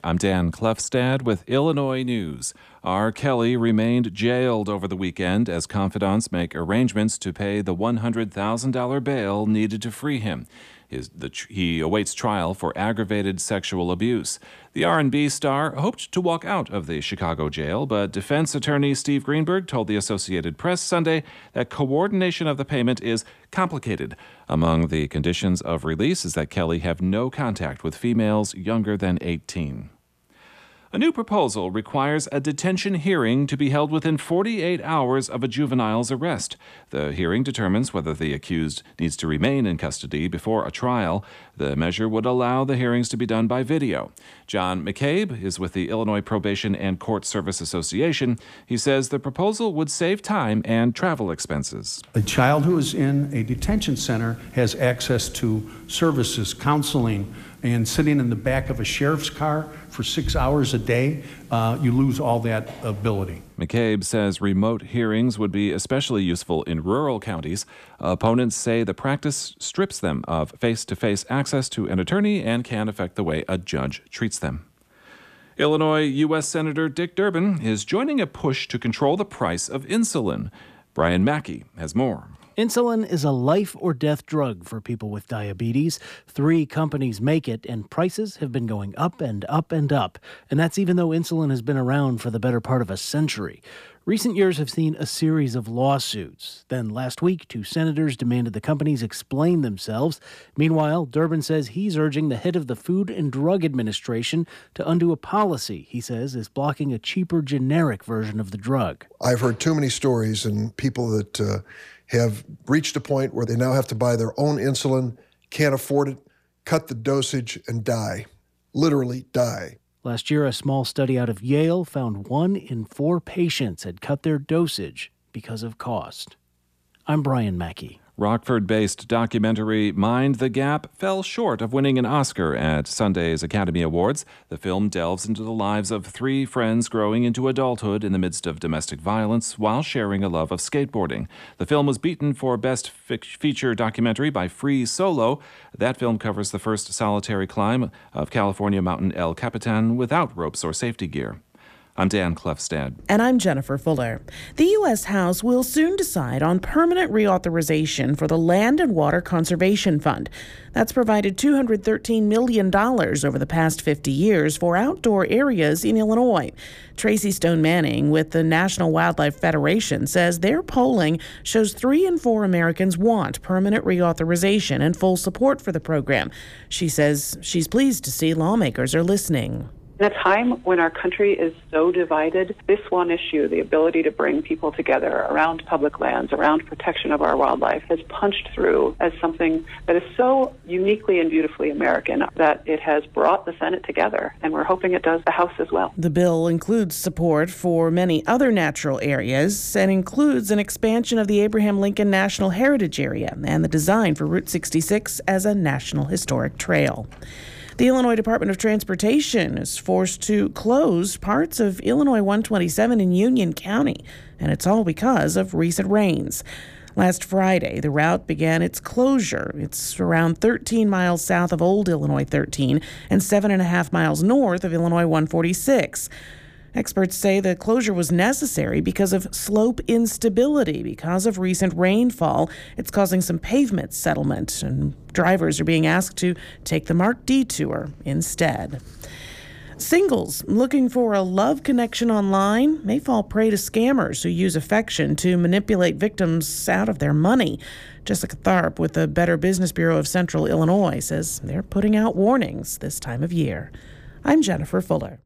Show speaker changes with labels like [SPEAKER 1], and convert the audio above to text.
[SPEAKER 1] I'm Dan Klefstad with Illinois News. R. Kelly remained jailed over the weekend as confidants make arrangements to pay the $100,000 bail needed to free him. He awaits trial for aggravated sexual abuse. The R&B star hoped to walk out of the Chicago jail, but defense attorney Steve Greenberg told the Associated Press Sunday that coordination of the payment is complicated. Among the conditions of release is that Kelly have no contact with females younger than 18. A new proposal requires a detention hearing to be held within 48 hours of a juvenile's arrest. The hearing determines whether the accused needs to remain in custody before a trial. The measure would allow the hearings to be done by video. John McCabe is with the Illinois Probation and Court Service Association. He says the proposal would save time and travel expenses.
[SPEAKER 2] A child who is in a detention center has access to services, counseling, and sitting in the back of a sheriff's car for 6 hours a day, you lose all that ability.
[SPEAKER 1] McCabe says remote hearings would be especially useful in rural counties. Opponents say the practice strips them of face-to-face access to an attorney and can affect the way a judge treats them. Illinois U.S. Senator Dick Durbin is joining a push to control the price of insulin. Brian Mackey has more.
[SPEAKER 3] Insulin is a life-or-death drug for people with diabetes. 3 companies make it, and prices have been going up and up and up. And that's even though insulin has been around for the better part of a century. Recent years have seen a series of lawsuits. Then last week, 2 senators demanded the companies explain themselves. Meanwhile, Durbin says he's urging the head of the Food and Drug Administration to undo a policy he says is blocking a cheaper generic version of the drug.
[SPEAKER 4] I've heard too many stories and people that have reached a point where they now have to buy their own insulin, can't afford it, cut the dosage, and die. Literally die.
[SPEAKER 3] Last year, a small study out of Yale found 1 in 4 patients had cut their dosage because of cost. I'm Brian Mackey.
[SPEAKER 1] Rockford-based documentary Mind the Gap fell short of winning an Oscar at Sunday's Academy Awards. The film delves into the lives of 3 friends growing into adulthood in the midst of domestic violence while sharing a love of skateboarding. The film was beaten for Best Feature Documentary by Free Solo. That film covers the first solitary climb of California mountain El Capitan without ropes or safety gear. I'm Dan Klefstad.
[SPEAKER 5] And I'm Jennifer Fuller. The U.S. House will soon decide on permanent reauthorization for the Land and Water Conservation Fund. That's provided $213 million over the past 50 years for outdoor areas in Illinois. Tracy Stone Manning with the National Wildlife Federation says their polling shows 3 in 4 Americans want permanent reauthorization and full support for the program. She says she's pleased to see lawmakers are listening.
[SPEAKER 6] In a time when our country is so divided, this one issue, the ability to bring people together around public lands, around protection of our wildlife, has punched through as something that is so uniquely and beautifully American that it has brought the Senate together, and we're hoping it does the House as well.
[SPEAKER 5] The bill includes support for many other natural areas and includes an expansion of the Abraham Lincoln National Heritage Area and the design for Route 66 as a National Historic Trail. The Illinois Department of Transportation is forced to close parts of Illinois 127 in Union County, and it's all because of recent rains. Last Friday, the route began its closure. It's around 13 miles south of Old Illinois 13 and 7.5 miles north of Illinois 146. Experts say the closure was necessary because of slope instability. Because of recent rainfall, it's causing some pavement settlement, and drivers are being asked to take the marked detour instead. Singles looking for a love connection online may fall prey to scammers who use affection to manipulate victims out of their money. Jessica Tharp with the Better Business Bureau of Central Illinois says they're putting out warnings this time of year. I'm Jennifer Fuller.